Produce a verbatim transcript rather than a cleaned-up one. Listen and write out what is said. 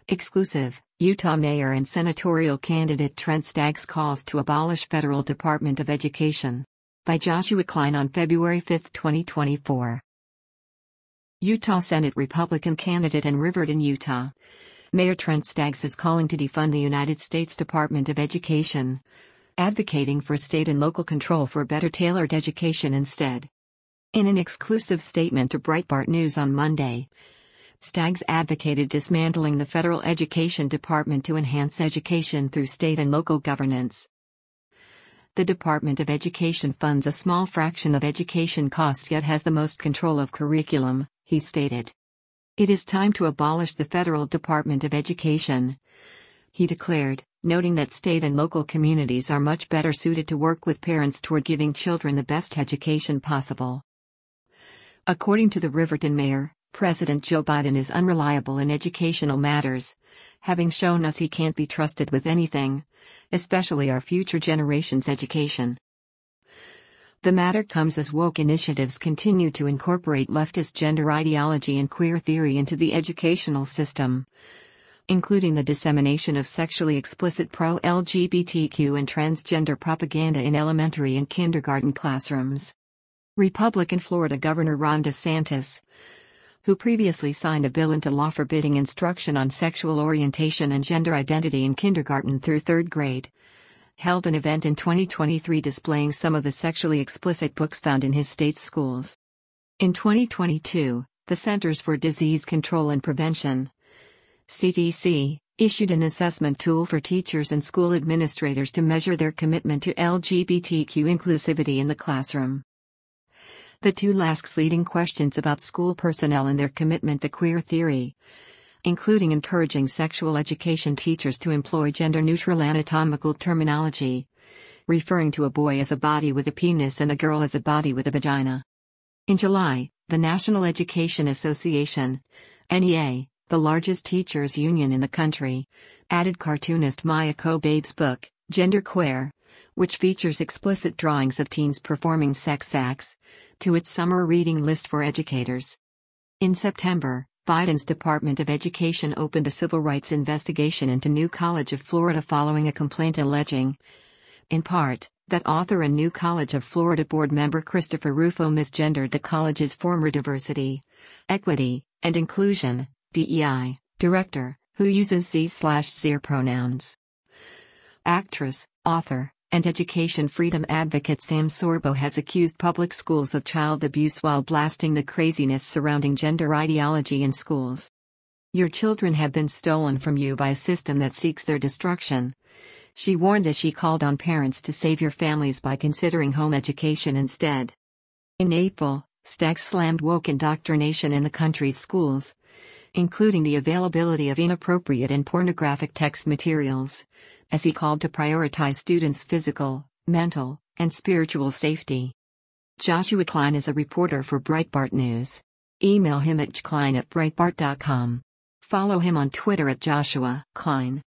Exclusive, Utah Mayor and Senatorial candidate Trent Staggs calls to abolish Federal Department of Education. By Joshua Klein on February fifth, twenty twenty-four. Utah Senate Republican candidate in Riverton, Utah, Mayor Trent Staggs is calling to defund the United States Department of Education, advocating for state and local control for better tailored education instead. In an exclusive statement to Breitbart News on Monday, Staggs advocated dismantling the federal education department to enhance education through state and local governance. The Department of Education funds a small fraction of education costs yet has the most control of curriculum, he stated. It is time to abolish the Federal Department of Education, he declared, noting that state and local communities are much better suited to work with parents toward giving children the best education possible. According to the Riverton mayor, President Joe Biden is unreliable in educational matters, having shown us he can't be trusted with anything, especially our future generation's education. The matter comes as woke initiatives continue to incorporate leftist gender ideology and queer theory into the educational system, including the dissemination of sexually explicit pro-L G B T Q and transgender propaganda in elementary and kindergarten classrooms. Republican Florida Governor Ron DeSantis, who previously signed a bill into law forbidding instruction on sexual orientation and gender identity in kindergarten through third grade, held an event in twenty twenty-three displaying some of the sexually explicit books found in his state's schools. In twenty twenty-two, the Centers for Disease Control and Prevention, C D C, issued an assessment tool for teachers and school administrators to measure their commitment to L G B T Q inclusivity in the classroom. The tool asks leading questions about school personnel and their commitment to queer theory, including encouraging sexual education teachers to employ gender-neutral anatomical terminology, referring to a boy as a body with a penis and a girl as a body with a vagina. In July, the National Education Association, N E A, the largest teachers' union in the country, added cartoonist Maya Kobabe's book, Genderqueer, which features explicit drawings of teens performing sex acts, to its summer reading list for educators. In September, Biden's Department of Education opened a civil rights investigation into New College of Florida following a complaint alleging, in part, that author and New College of Florida board member Christopher Rufo misgendered the college's former diversity, equity, and inclusion, D E I, director, who uses she/her pronouns. Actress, author, and education freedom advocate Sam Sorbo has accused public schools of child abuse while blasting the craziness surrounding gender ideology in schools. Your children have been stolen from you by a system that seeks their destruction, she warned as she called on parents to save your families by considering home education instead. In April, Staggs slammed woke indoctrination in the country's schools, including the availability of inappropriate and pornographic text materials, as he called to prioritize students' physical, mental, and spiritual safety. Joshua Klein is a reporter for Breitbart News. Email him at jklein at breitbart dot com. Follow him on Twitter at Joshua Klein.